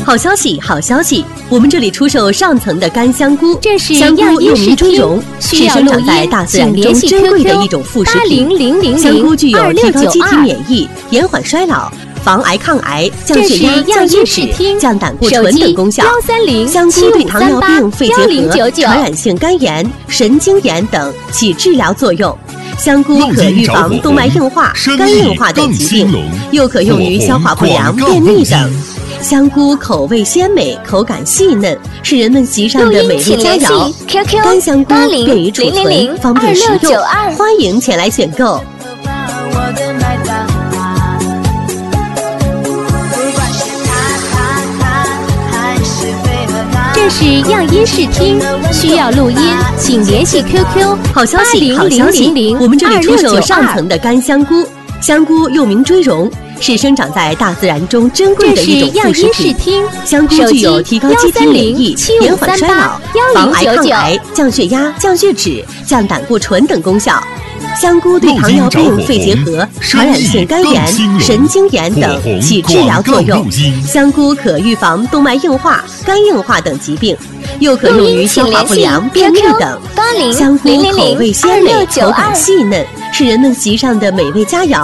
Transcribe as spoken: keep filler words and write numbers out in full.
好消息，好消息！我们这里出售上层的干香菇。 这是香菇又名追茸， 需要是生长在大自然中珍贵的一种副食品。香菇具有提高机体免疫、延缓衰老、防癌抗癌、降血压、降血脂、降胆固醇等功效。香菇对糖尿病、肺结核、传染性肝炎、神经炎等起治疗作用。香菇可预防动脉硬化、肝硬化等疾病，又可用于消化不良、便秘等。香菇口味鲜美，口感细嫩，是人们席上的美味佳肴。干香菇便于储存，方便食用，欢迎前来选购。 这是样音视听，需要录音，请联系 Q Q 好消息，好消息！我们这里出售上层的干香菇，香菇又名追茸，是生长在大自然中珍贵的一种副食品。香菇具有提高机体免疫、延缓衰老、防癌抗癌、降血压、降血脂、降胆固醇等功效。香菇对糖尿病、肺结核、传染性肝炎、神经炎等起治疗作用。香菇可预防动脉硬化、肝硬化等疾病，又可用于消化不良、便秘等。香菇口味鲜美，口感细嫩，是人们席上的美味佳肴。